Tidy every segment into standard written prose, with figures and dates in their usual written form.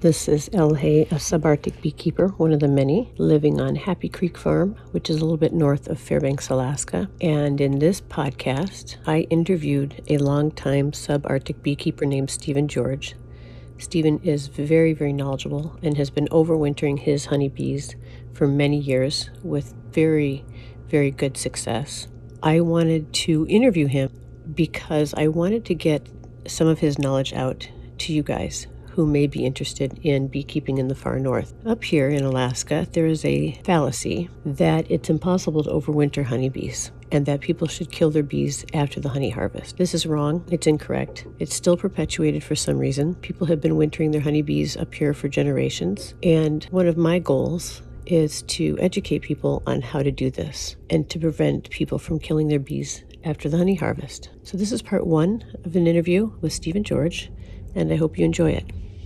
This is Elle Hay, a subarctic beekeeper, one of the many, living on Happy Creek Farm, which is a little bit north of Fairbanks, Alaska. And in this podcast, I interviewed a longtime subarctic beekeeper named Stephen George. Stephen is very, very knowledgeable and has been overwintering his honeybees for many years with very, very good success. I wanted to interview him because I wanted to get some of his knowledge out to you guys who may be interested in beekeeping in the far north. Up here in Alaska, there is a fallacy that it's impossible to overwinter honeybees and that people should kill their bees after the honey harvest. This is wrong. It's incorrect. It's still perpetuated for some reason. People have been wintering their honeybees up here for generations, and one of my goals is to educate people on how to do this and to prevent people from killing their bees after the honey harvest. So this is part one of an interview with Stephen George, and I hope you enjoy it.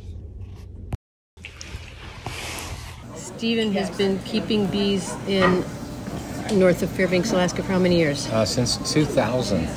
Stephen has been keeping bees in north of Fairbanks, Alaska for how many years? Since 2000.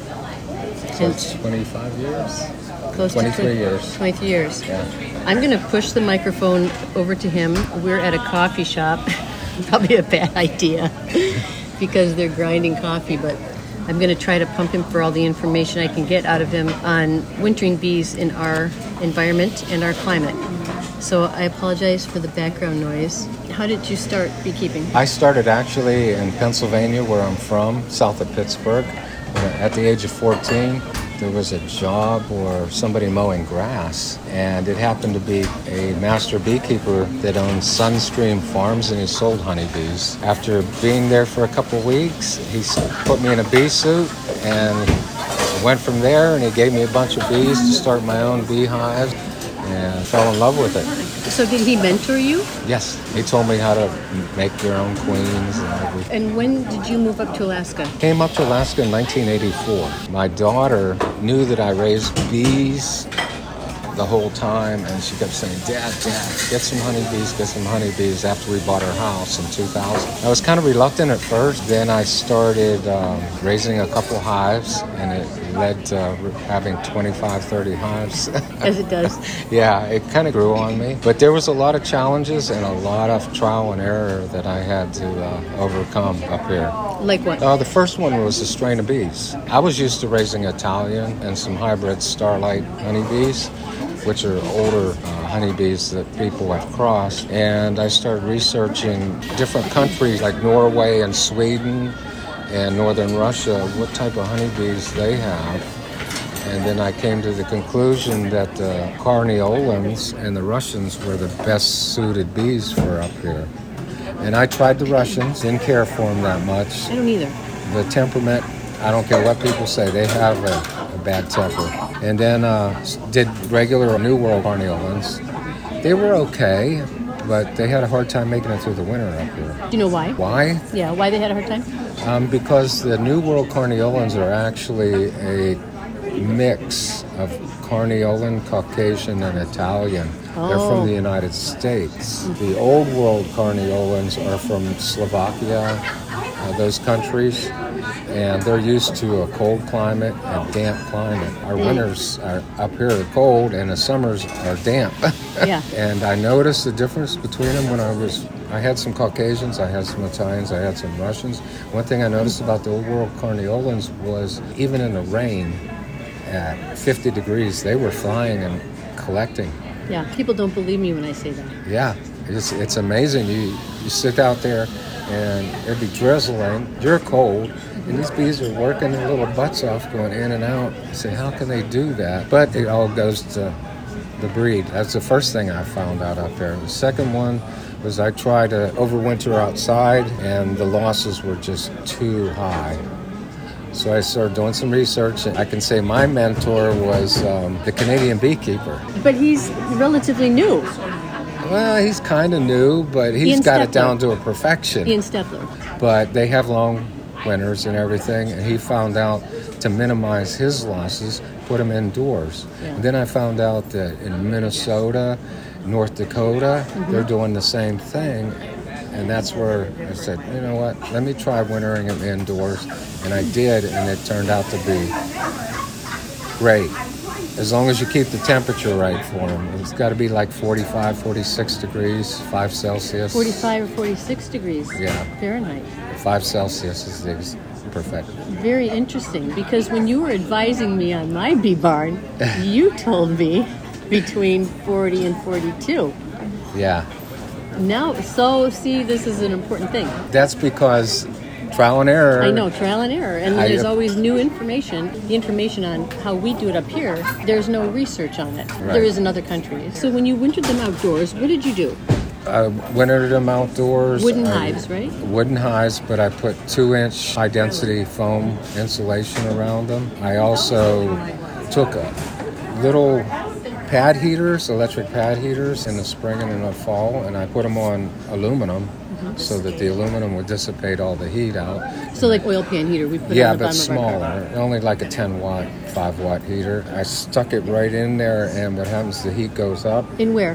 So it's 25 years? Close 23 to years. 23 years. Yeah. I'm going to push the microphone over to him. We're at a coffee shop. Probably a bad idea because they're grinding coffee, but I'm going to try to pump him for all the information I can get out of him on wintering bees in our environment and our climate. So I apologize for the background noise. How did you start beekeeping? I started actually in Pennsylvania, where I'm from, south of Pittsburgh. At the age of 14, there was a job or somebody mowing grass, and it happened to be a master beekeeper that owned Sunstream Farms, and he sold honeybees. After being there for a couple weeks, he put me in a bee suit and went from there, and he gave me a bunch of bees to start my own beehive, and fell in love with it. So did he mentor you? Yes, he told me how to make your own queens and everything. And when did you move up to Alaska? Came up to Alaska in 1984. My daughter knew that I raised bees the whole time, and she kept saying, Dad, get some honeybees after we bought our house in 2000. I was kind of reluctant at first. Then I started raising a couple hives, and it led to having 25, 30 hives. As it does. Yeah, it kind of grew on me. But there was a lot of challenges and a lot of trial and error that I had to overcome up here. Like what? The first one was a strain of bees. I was used to raising Italian and some hybrid Starlight honeybees, which are older honeybees that people have crossed. And I started researching different countries like Norway and Sweden and northern Russia, what type of honeybees they have. And then I came to the conclusion that the Carniolans and the Russians were the best suited bees for up here. And I tried the Russians, didn't care for them that much. I don't either. The temperament, I don't care what people say, they have a bad temper. And then did regular New World Carniolans. They were okay, but they had a hard time making it through the winter up here. Do you know why? Why? Yeah, why they had a hard time? Because the New World Carniolans are actually a mix of Carniolan, Caucasian, and Italian. Oh. They're from the United States. The Old World Carniolans are from Slovakia, those countries, and they're used to a cold climate and damp climate. Our winters are up here are cold, and the summers are damp. Yeah. And I noticed the difference between them when I had some Caucasians, I had some Italians, I had some Russians. One thing I noticed about the Old World Carniolans was even in the rain, at 50 degrees, they were flying and collecting. Yeah, people don't believe me when I say that. Yeah, it's amazing. You sit out there and it'd be drizzling, you're cold, and these bees are working their little butts off going in and out. You say, how can they do that? But it all goes to the breed. That's the first thing I found out up there. The second one was I tried to overwinter outside, and the losses were just too high. So I started doing some research, and I can say my mentor was the Canadian beekeeper. But he's relatively new. Well, he's kind of new, but he's got it down to a perfection. Ian Stepler. But they have long winters and everything, and he found out to minimize his losses, put them indoors. Yeah. And then I found out that in Minnesota, North Dakota, they're doing the same thing. And that's where I said, you know what, let me try wintering them indoors. And I did, and it turned out to be great. As long as you keep the temperature right for them. It's got to be like 45, 46 degrees, 5 Celsius. 45 or 46 degrees Fahrenheit. 5 Celsius is perfect. Very interesting, because when you were advising me on my bee barn, you told me between 40 and 42. Yeah. Now, so see, this is an important thing. That's because trial and error. I know, trial and error. And there's always new information. The information on how we do it up here, there's no research on it. Right. There is in other countries. So when you wintered them outdoors, what did you do? I wintered them outdoors. Wooden hives, right? Wooden hives, but I put 2-inch high-density foam insulation around them. I also took little pad heaters, electric pad heaters, in the spring and in the fall, and I put them on aluminum so that the aluminum would dissipate all the heat out. So like oil pan heater, we put Yeah, on the but bottom of our car. smaller, only like a 10-watt, 5-watt heater. I stuck it right in there, and what happens, the heat goes up In where?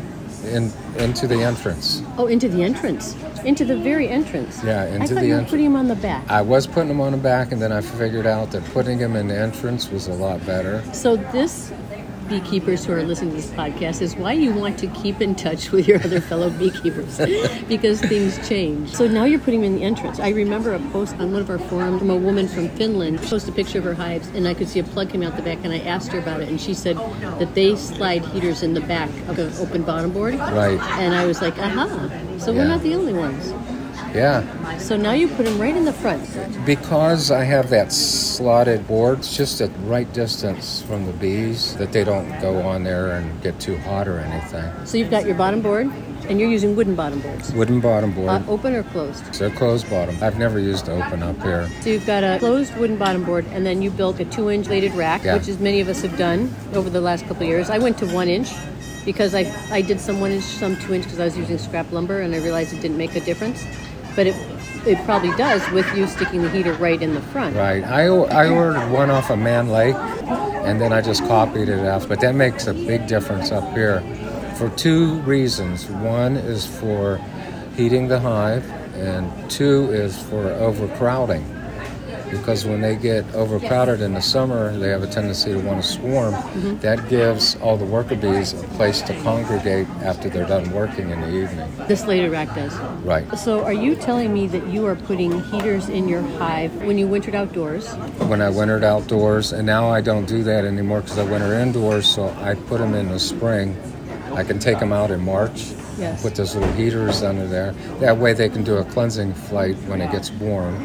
into the entrance. Oh, into the entrance. Into the very entrance. Yeah, into I thought the you were entrance. putting them on the back. I was putting them on the back, and then I figured out that putting them in the entrance was a lot better. So this, beekeepers who are listening to this podcast, is why you want to keep in touch with your other fellow beekeepers, because things change. So now you're putting them in the entrance. I remember a post on one of our forums from a woman from Finland posted a picture of her hives, and I could see a plug coming out the back, and I asked her about it, and she said that they slide heaters in the back of the open bottom board. Right. And I was like, aha, so we're Yeah. not the only ones. Yeah, So now you put them right in the front. because I have that slotted board, it's just at right distance from the bees that they don't go on there and get too hot or anything. So you've got your bottom board, and you're using wooden bottom boards. Wooden bottom board. Open or closed? They're closed bottom. I've never used open up here. So you've got a closed wooden bottom board, and then you built a 2-inch bladed rack, Yeah. which is many of us have done over the last couple of years. I went to 1 inch because I did some 1 inch, some 2 inch because I was using scrap lumber, and I realized it didn't make a difference. But it probably does with you sticking the heater right in the front. Right. I ordered one off of Man Lake, and then I just copied it out. But that makes a big difference up here for 2 reasons. One is for heating the hive, and 2 is for overcrowding. Because when they get overcrowded in the summer, they have a tendency to want to swarm. That gives all the worker bees a place to congregate after they're done working in the evening. This bladed rack does. Right. So are you telling me that you are putting heaters in your hive when you wintered outdoors? When I wintered outdoors, and now I don't do that anymore because I winter indoors, so I put them in the spring. I can take them out in March, Yes. put those little heaters under there. That way they can do a cleansing flight when it gets warm.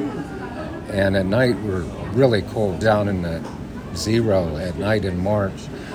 And at night, we're really cold, down in the 0 at night in March.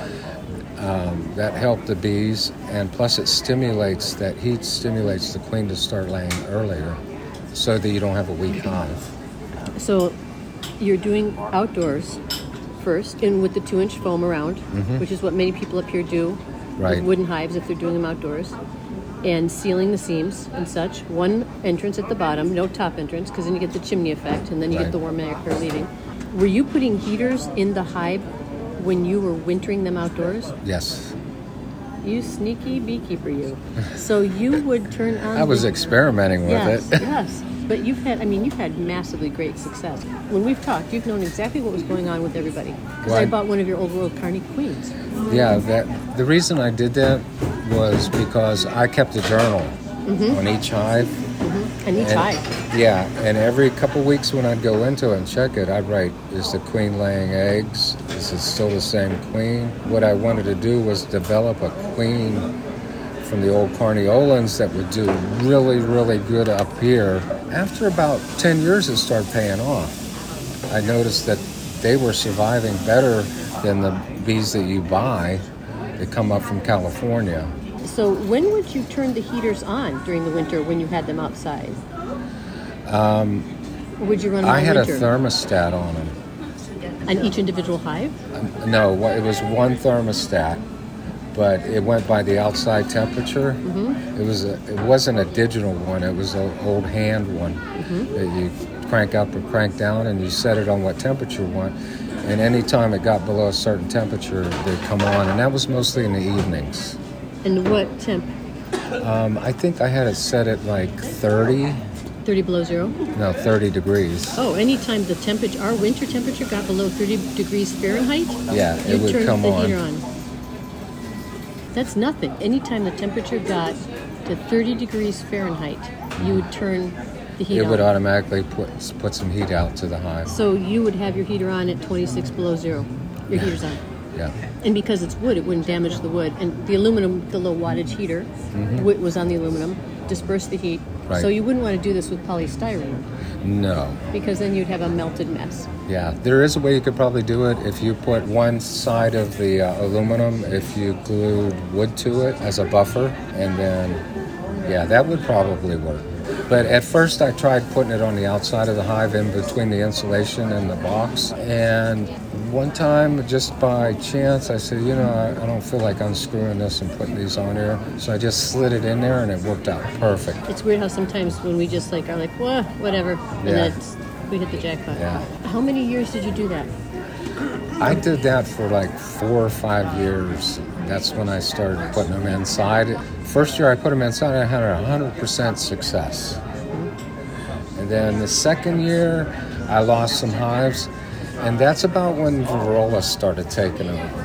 That helped the bees, and plus it stimulates, that heat stimulates the queen to start laying earlier so that you don't have a weak hive. So you're doing outdoors first, and with the 2-inch foam around, which is what many people up here do Right. with wooden hives if they're doing them outdoors, and sealing the seams and such. 1 entrance at the bottom, no top entrance, because then you get the chimney effect, and then you get Right. the warm air leaving. Were you putting heaters in the hive when you were wintering them outdoors? Yes. You sneaky beekeeper, you. So you would turn on. I was the- experimenting with Yes, it. yes. But you've had massively great success. When we've talked, you've known exactly what was going on with everybody. Because I Right. bought one of your Old World Carney Queens. Yeah, the reason I did that was because I kept a journal on each hive. And each And- hive. Yeah, and every couple weeks when I'd go into it and check it, I'd write, is the queen laying eggs? Is it still the same queen? What I wanted to do was develop a queen from the old Carniolans that would do really, really good up here. After about 10 years, it started paying off. I noticed that they were surviving better than the bees that you buy that come up from California. So when would you turn the heaters on during the winter when you had them outside? Or would you run them I all had a winter? thermostat on them. On each individual hive? No, it was one thermostat, but it went by the outside temperature. It wasn't a digital one. It was an old hand one that you crank up or crank down, and you set it on what temperature you want. And anytime it got below a certain temperature, they'd come on, and that was mostly in the evenings. And what temp? I think I had it set at like 30 below zero? 30 degrees. Oh, anytime the temperature, our winter temperature got below 30 degrees Fahrenheit, Yeah, you it would turned come the on. heater on. That's nothing. Anytime the temperature got to 30 degrees Fahrenheit, you would turn the heat on. It would automatically put some heat out to the hive. So you would have your heater on at 26 below zero. Your heater's on. Yeah. And because it's wood, it wouldn't damage the wood. And the aluminum, the low wattage heater, was on the aluminum, dispersed the heat. Right. So you wouldn't want to do this with polystyrene. No. Because then you'd have a melted mess. Yeah, there is a way you could probably do it. If you put one side of the aluminum, if you glued wood to it as a buffer, and then, yeah, that would probably work. But at first I tried putting it on the outside of the hive in between the insulation and the box. And one time, just by chance, I said, I don't feel like unscrewing this and putting these on here. So I just slid it in there and it worked out perfect. It's weird how sometimes when we just are like, well, whatever, and then we hit the jackpot. Yeah. How many years did you do that? I did that for like 4 or 5 years. That's when I started putting them inside. First year I put them inside, I had 100% success. And then the second year, I lost some hives. And that's about when Varroa started taking over.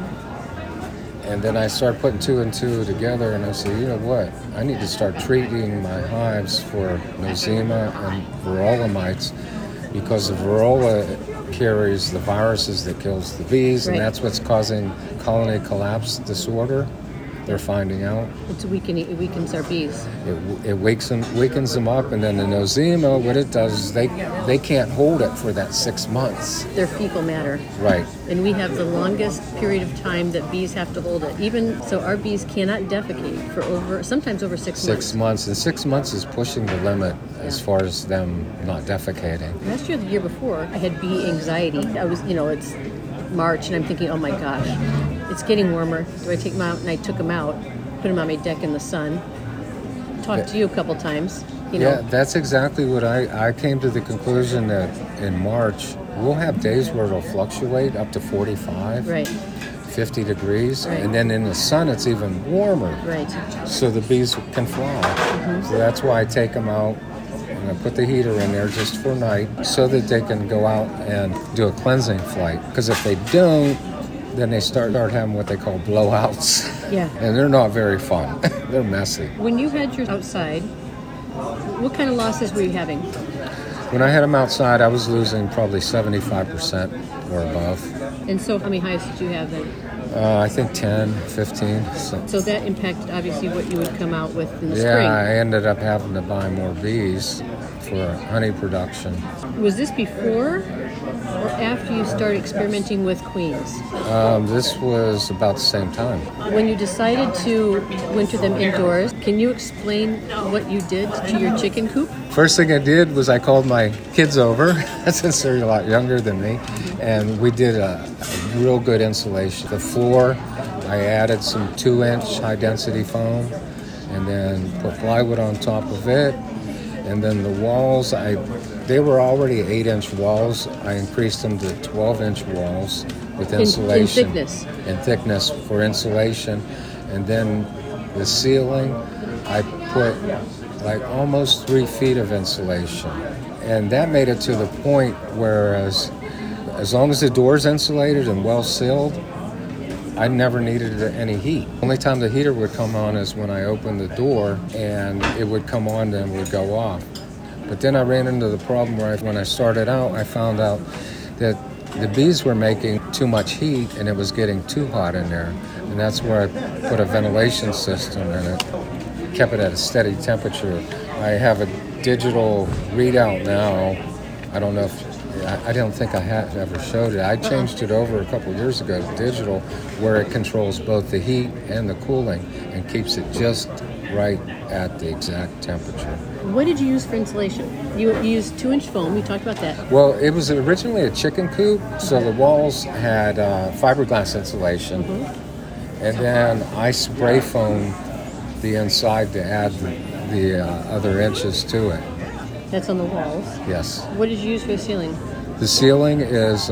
And then I started putting 2 and 2 together, and I said, you know what? I need to start treating my hives for Nosema and Varroa mites, because the Varroa carries the viruses that kills the bees, and that's what's causing colony collapse disorder. They're finding out. It weakens our bees. It weakens them up, and then the Nosema, what it does is they can't hold it for that 6 months. They're fecal matter. Right. And we have the longest period of time that bees have to hold it. Even so, our bees cannot defecate for sometimes over 6 months. 6 months, and 6 months is pushing the limit as far as them not defecating. Last year, the year before, I had bee anxiety. I was, it's March, and I'm thinking, oh my gosh, it's getting warmer. Do I take them out? And I took them out, put them on my deck in the sun. Talked to you a couple times. Yeah, that's exactly what I came to the conclusion that in March, we'll have days where it'll fluctuate up to 45, 50 degrees, and then in the sun it's even warmer. Right. So the bees can fly. So that's why I take them out. And I put the heater in there just for night so that they can go out and do a cleansing flight. Because if they don't, then they start having what they call blowouts. Yeah. And they're not very fun. They're messy. When you had yours outside, what kind of losses were you having? When I had them outside, I was losing probably 75% or above. And so how many hives did you have then? I think 10, 15. So that impacted, obviously, what you would come out with in the spring. Yeah, I ended up having to buy more bees for honey production. Was this before or after you started experimenting with queens? This was about the same time. When you decided to winter them indoors, can you explain what you did to your chicken coop? First thing I did was I called my kids over, since they're a lot younger than me, and we did a real good insulation. The floor, I added some 2-inch high-density foam, and then put plywood on top of it. And then the walls, they were already 8-inch walls. I increased them to 12-inch walls with insulation. In thickness for insulation. And then the ceiling, I put like almost 3 feet of insulation. And that made it to the point where as long as the door's insulated and well sealed, I never needed any heat. The only time the heater would come on is when I opened the door, and it would come on and would go off. But then I ran into the problem where when I started out, I found out that the bees were making too much heat and it was getting too hot in there. And that's where I put a ventilation system in it, kept it at a steady temperature. I have a digital readout now. I don't know if I don't think I have ever showed it. I changed it over a couple of years ago to digital, where it controls both the heat and the cooling and keeps it just right at the exact temperature. What did you use for insulation? You used 2-inch foam. We talked about that. Well, it was originally a chicken coop, so the walls had fiberglass insulation, and then I spray foamed the inside to add the other inches to it. That's on the walls? Yes. What did you use for the ceiling? The ceiling is,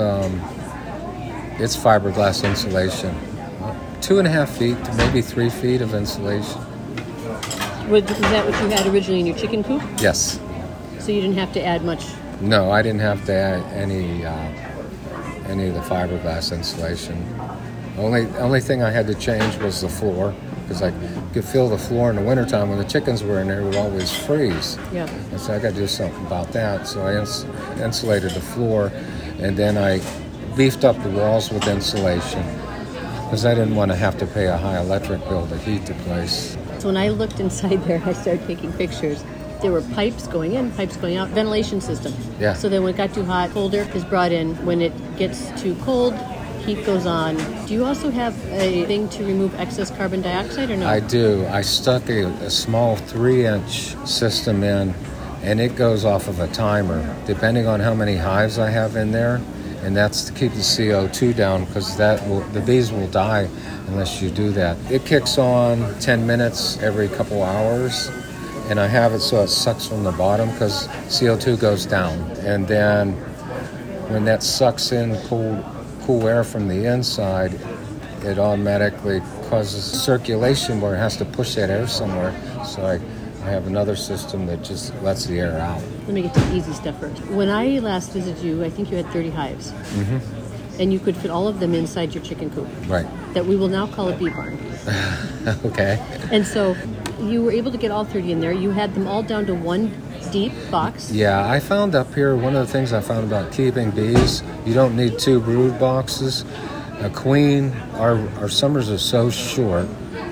it's fiberglass insulation. 2.5 feet to maybe 3 feet of insulation. Was that what you had originally in your chicken coop? Yes. So you didn't have to add much? No, I didn't have to add any of the fiberglass insulation. Only thing I had to change was the floor, because I could feel the floor in the wintertime when the chickens were in there, it would always freeze. Yeah. And so I got to do something about that. So I insulated the floor, and then I beefed up the walls with insulation, because I didn't want to have to pay a high electric bill to heat the place. So when I looked inside there, I started taking pictures. There were pipes going in, pipes going out, ventilation system. Yeah. So then when it got too hot, colder is brought in. When it gets too cold, heat goes on. Do you also have a thing to remove excess carbon dioxide or no? I do. I stuck a small 3-inch system in, and it goes off of a timer, depending on how many hives I have in there. And that's to keep the CO2 down, because the bees will die unless you do that. It kicks on 10 minutes every couple hours, and I have it so it sucks from the bottom because CO2 goes down. And then when that sucks in cool air from the inside, it automatically causes circulation where it has to push that air somewhere. So I have another system that just lets the air out. Let me get to the easy stuff first. When I last visited you, I think you had 30 hives. Mm-hmm. And you could fit all of them inside your chicken coop. Right. That we will now call a bee barn. Okay. And so you were able to get all 30 in there. You had them all down to one deep box. Yeah, I found up here, one of the things I found about keeping bees, you don't need 2 brood boxes. A queen, our summers are so short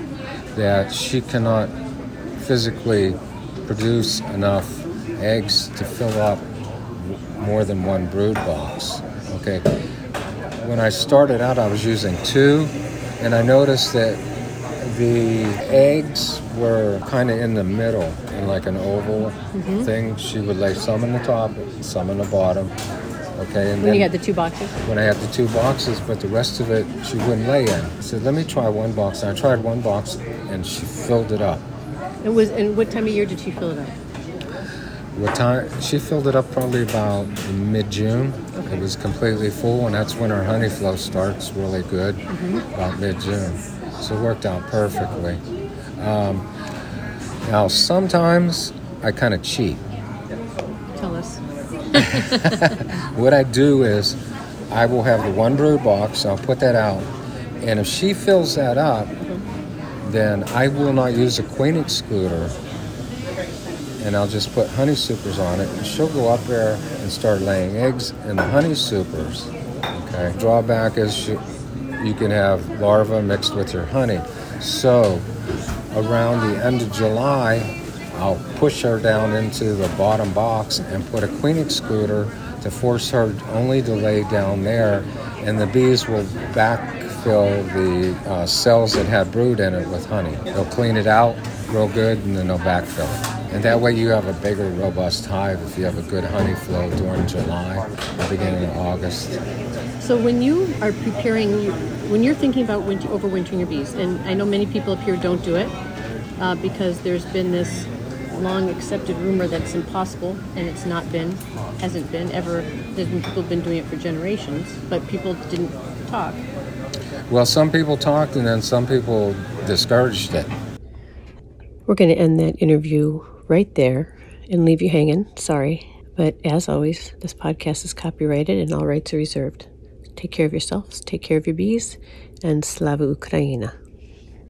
that she cannot physically produce enough eggs to fill up more than 1 brood box. Okay. When I started out, I was using 2, and I noticed that the eggs were kind of in the middle, in like an oval thing. She would lay some in the top, some in the bottom. Okay, and when you had the 2 boxes? When I had the 2 boxes, but the rest of it she wouldn't lay in. I said, let me try 1 box. And I tried 1 box, and she filled it up. And what time of year did she fill it up? What time? She filled it up probably about mid-June. Okay. It was completely full, and that's when our honey flow starts really good, about mid-June. So it worked out perfectly. Now, sometimes I kind of cheat. Tell us. What I do is I will have the 1 brood box, I'll put that out, and if she fills that up, then I will not use a queen excluder, and I'll just put honey supers on it, and she'll go up there and start laying eggs in the honey supers. Okay. Drawback is you can have larvae mixed with your honey. So around the end of July, I'll push her down into the bottom box and put a queen excluder to force her only to lay down there, and the bees will backfill the cells that had brood in it with honey. They'll clean it out real good, and then they'll backfill it. And that way you have a bigger, robust hive if you have a good honey flow during July, the beginning of August. So when you are preparing, when you're thinking about overwintering your bees, and I know many people up here don't do it because there's been this long accepted rumor that it's impossible, and hasn't been ever. There's been people been doing it for generations, but people didn't talk. Well, some people talked, and then some people discouraged it. We're going to end that interview right there and leave you hanging. Sorry. But as always, this podcast is copyrighted and all rights are reserved. Take care of yourselves, take care of your bees, and Slava Ukraina.